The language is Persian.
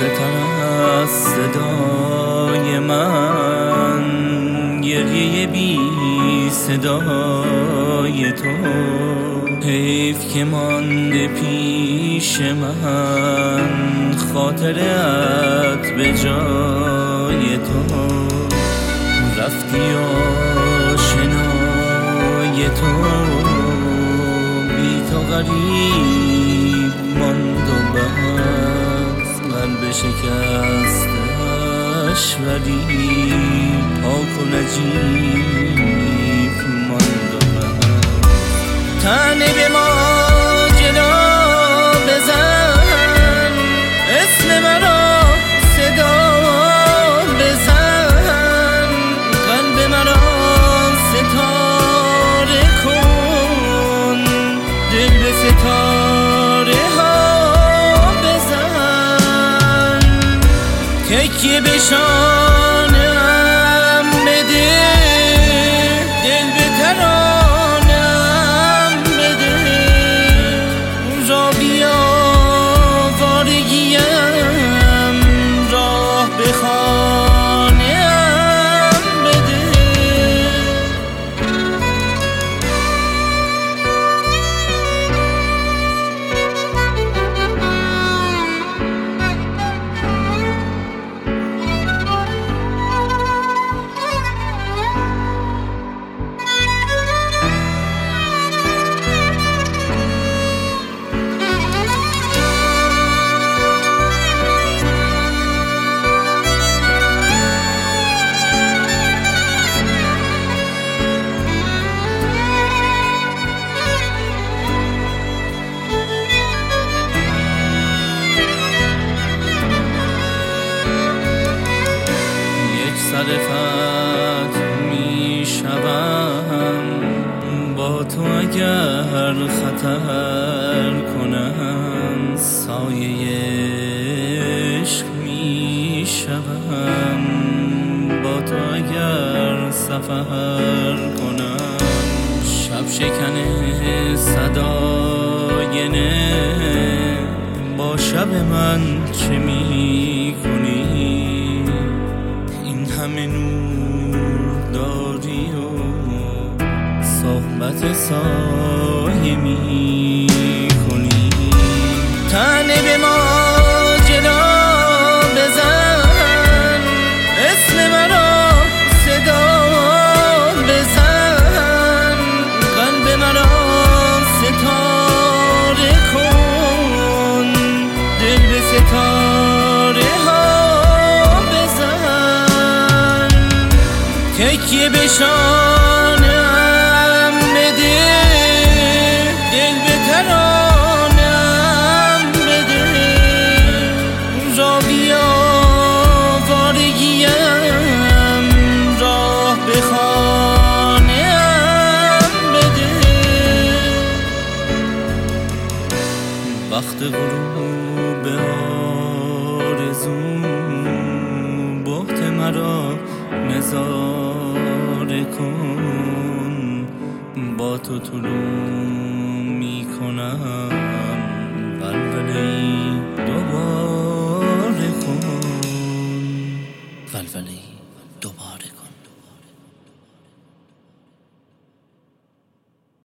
تر از صدای من، گریه بی صدای تو. حیف که مانده پیش من خاطرت به جای تو. رفتی آشنای تو، بی تو غریب ماند و بس. قلب شکستش ولی پاک و نجیب ماند و بس. تنه به ما جلو بزن، اسم مرا صدا بزن. قلب مرا ستاره کن، دل به ستاره ها بزن. تکیه به شانه‌ام بده، دل به ترانه‌ام بده. را بیاوارگیم راه به خانه‌ام بده. صرفت می شوم با تو اگر خطر کنم. سایه عشق می شوم با تو اگر سفر کنم. شب شکن صداینه با شب من چه می کنی؟ همه نور داری و صحبت سایه می کنی. تنه به ما جلو بزن، اسم مرا صدا بزن. قلب مرا ستاره کن، دل به ستاره ها تکیه به شانه‌ام بده، دل به ترانه‌ام بده. را بیاوارگیم راه به خانه‌ام بده. وقت غروب آرزو بهت مرا نظاره کن. با تو طلوع می کنم